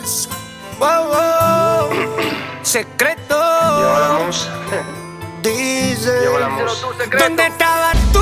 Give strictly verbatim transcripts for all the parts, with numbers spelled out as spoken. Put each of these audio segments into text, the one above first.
Wow, wow. Secreto. Llegó la mus. Dice. Llegó la mus. ¿Dónde estabas tú?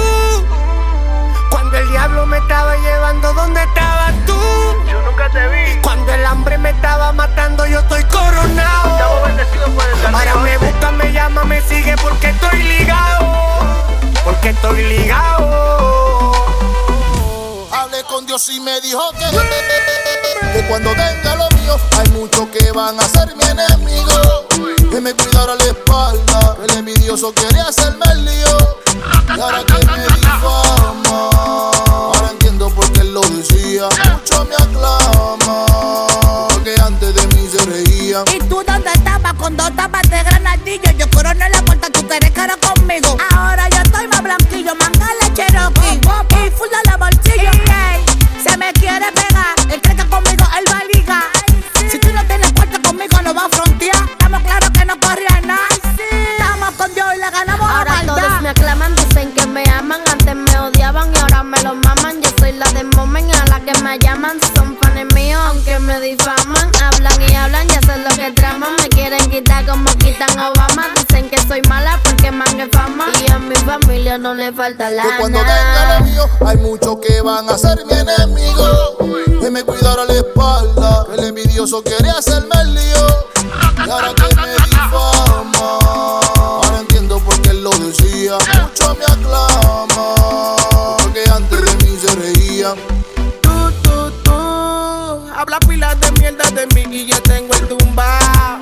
Cuando el diablo me estaba llevando, ¿dónde estabas tú? Yo nunca te vi. Cuando el hambre me estaba matando, yo estoy coronado. Estamos bendecidos por el camino. Ahora me busca, me llama, me sigue porque estoy ligado. Porque estoy ligado. Hablé con Dios y me dijo que, que cuando tenga lo mío hay muchos que van a ser mi enemigo. Que me cuidara la espalda, que el envidioso quería hacerme el lío. Y ahora que me difama, ahora entiendo por qué él lo decía. Muchos me aclaman, porque antes de mí se reían. ¿Y tú dónde estabas con dos tapas de granadillo? Yo coroné la puerta, tú querés cara conmigo. Ahora yo estoy más blanquillo, mangala Cherokee y full de la bolsillo. Se me quiere pegar, él cree que conmigo él va a ligar. Si tú no tienes puerta conmigo no va a frontear. Estamos claros que no corría nada. Estamos con Dios y le ganamos a Ahora maldad. todos me aclaman, dicen que me aman. Antes me odiaban y ahora me lo maman. Yo soy la de Momen, a la que me llaman. Son panes míos aunque me difaman. Hablan y hablan, ya sé lo que traman. Me quieren quitar como quitan a Obama. Dicen que soy mala porque mangue fama. Y a mi familia no le falta la Que cuando tenga lo mío hay muchos que van a ser mi enemigo. Que me cuidara la espalda, que el envidioso quería hacerme el lío. Y ahora que me difama, ahora entiendo por qué él lo decía. Muchos me aclaman, porque antes de mí se reían. Tú, tú, tú, habla pilas de mierda de mí y yo tengo el tumba.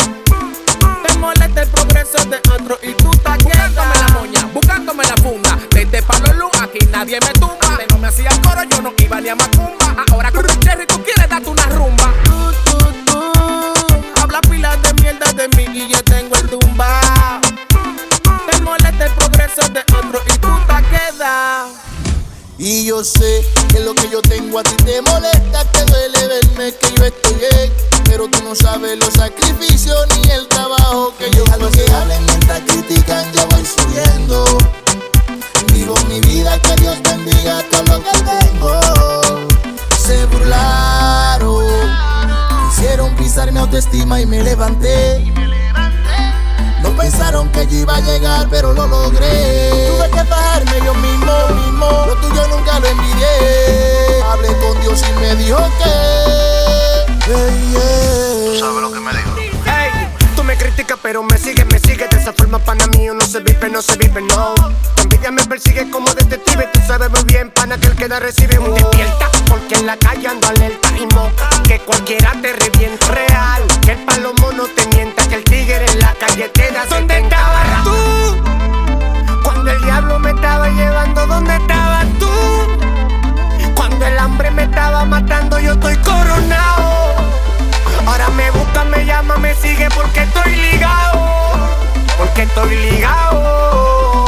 Te molesta el progreso de otro y tú estás buscándome la moña, buscándome la funda. Desde Palo Luz, aquí nadie me tumba. Antes no me hacía coro, yo no iba ni a Macumba. Ahora con un cherry tú quieres darte una rumba. Tú, tú, tú, habla pilas de mierda de mí y yo tengo el tumba. Te molesta el progreso de otro y tú te quedas. Y yo sé que lo que yo tengo a ti te molesta, te duele verme que yo estoy bien. Pero tú no sabes los sacrificios ni el trabajo que yo hago. Que hablen mientras critican, ya voy subiendo. Vivo mi vida, que Dios bendiga todo lo que tengo. Se burlaron, quisieron pisar mi autoestima y me levanté. No pensaron que yo iba a llegar, pero lo logré. Tuve que bajarme yo mismo, mismo. Lo tuyo nunca lo envidié. Hablé con Dios y me dijo que hey, yeah. ¿Tú sabes lo que me dijo? Hey, tú me criticas pero me sigues, me sigues. De esa forma pana mío no se vive, no se vive, no. Tu envidia me persigue como detective. Tú sabes muy bien, pana, que el que da recibe un despierta. Porque en la calle ando alerta y moca. Que cualquiera te revienta real. Que el palomo no te mienta. Que el tigre en la calle te da. ¿Dónde estabas tú? Cuando el diablo me estaba llevando, ¿dónde estabas tú? Cuando el hambre me estaba matando, yo estoy coronado. Ahora me busca, me llama, me sigue porque estoy ligado. Porque estoy ligado.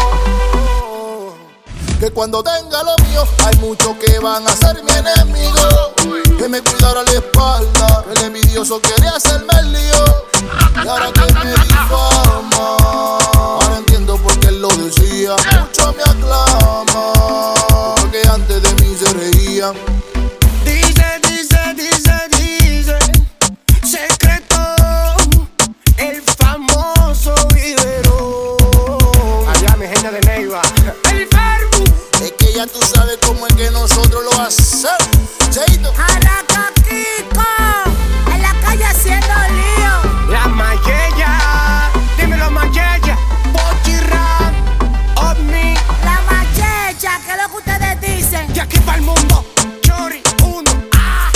Que cuando tenga lo mío hay muchos que van a ser mi enemigo. Que me cuidara la espalda, que el envidioso quería hacerme el lío. Y ahora que me difama, ahora entiendo por qué él lo decía. Muchos me aclaman, porque antes de mí se reían. Dice, dice, dice, dice, secreto, el famoso vivero. Allá mi gente de Neiva. El Ferbu. Es que ya tú sabes cómo es que nosotros lo hacemos. Cheito. Arraca Kiko, en la calle haciendo lío. La Mayella, dímelo Mayella. Pochirra, Omni. La machecha, ¿qué es lo que ustedes dicen? Y aquí para el mundo, Chori, uno. Ah.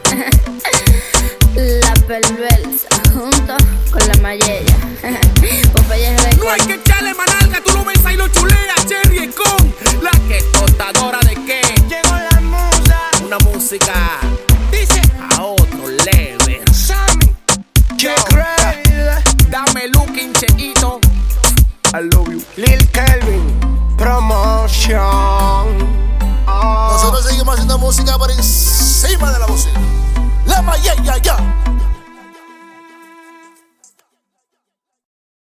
La perversa, junto con la Mayella. Popeye es No hay que echarle manalga, tú lo ves ahí lo chulea. Cherry con la que tostadora de qué. Llegó la musa. Una música, dice, a otro level. Sammy, que crazy. Dame looking, chequito. I love you. Lil Kelvin, promotion. Oh. Nosotros seguimos haciendo música por encima de la música. La Mayella ya.